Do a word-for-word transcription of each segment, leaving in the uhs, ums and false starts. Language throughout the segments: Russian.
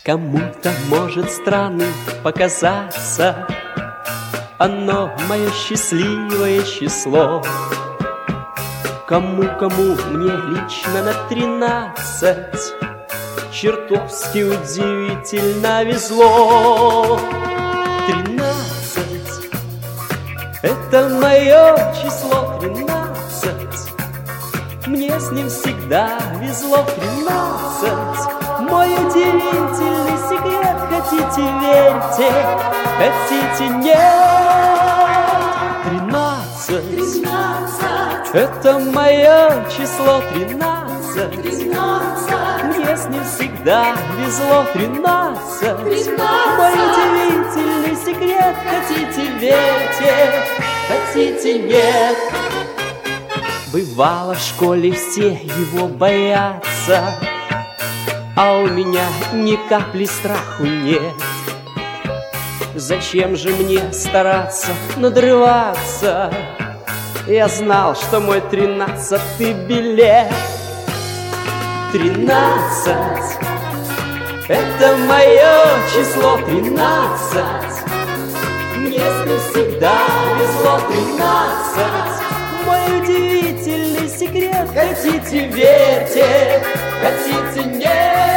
Кому-то может странным показаться оно мое счастливое число. Кому-кому мне лично на тринадцать чертовски удивительно везло. Тринадцать — это мое число, тринадцать. Мне с ним всегда везло. Тринадцать — мой удивительный секрет. Хотите — верьте, хотите — нет. Тринадцать — это мое число, тринадцать. Мне с ним всегда везло. Тринадцать — мой удивительный секрет. Хотите — верьте, хотите — нет. Бывало, в школе все его боятся, а у меня ни капли страху нет. Зачем же мне стараться, надрываться? Я знал, что мой тринадцатый билет. Тринадцать — это мое число, тринадцать. Мне с ним всегда везло. Тринадцать — мой удивительный секрет. Хотите — верьте, хотите — нет.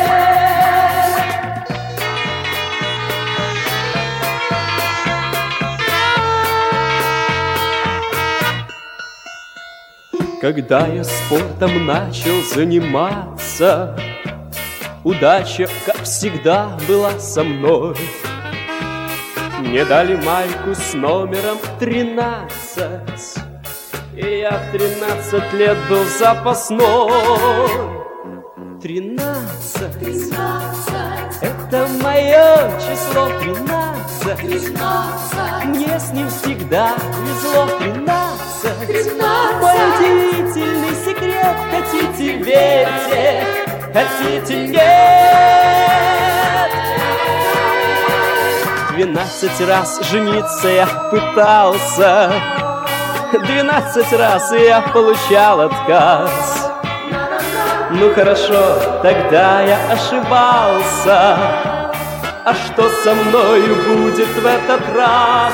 Когда я спортом начал заниматься, удача, как всегда, была со мной. Мне дали майку с номером тринадцать, и я в тринадцать лет был запасной. Тринадцать — это мое число, тринадцать. Мне с ним всегда везло. Тринадцать — мой удивительный секрет. Хотите — верьте, хотите — нет. Двенадцать раз жениться я пытался, двенадцать раз я получал отказ. Ну хорошо, тогда я ошибался. А что со мною будет в этот раз?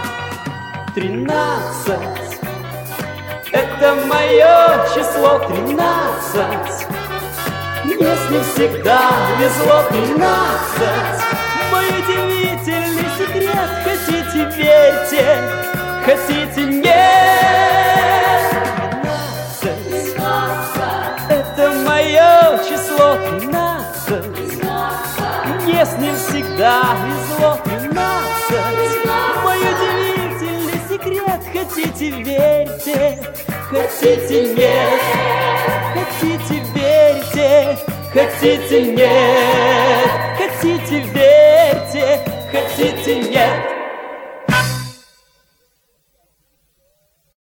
Тринадцать — это мое число, тринадцать. Мне с ним всегда везло. Тринадцать — мой удивительный секрет. Хотите — верьте, хотите — нет. Тринадцать — это мое число, тринадцать. Мне с ним всегда везло. Тринадцать — мой удивительный секрет. Хотите — верьте, хотите — нет. Хотите — верьте, хотите — нет. Хотите — верьте, хотите — нет.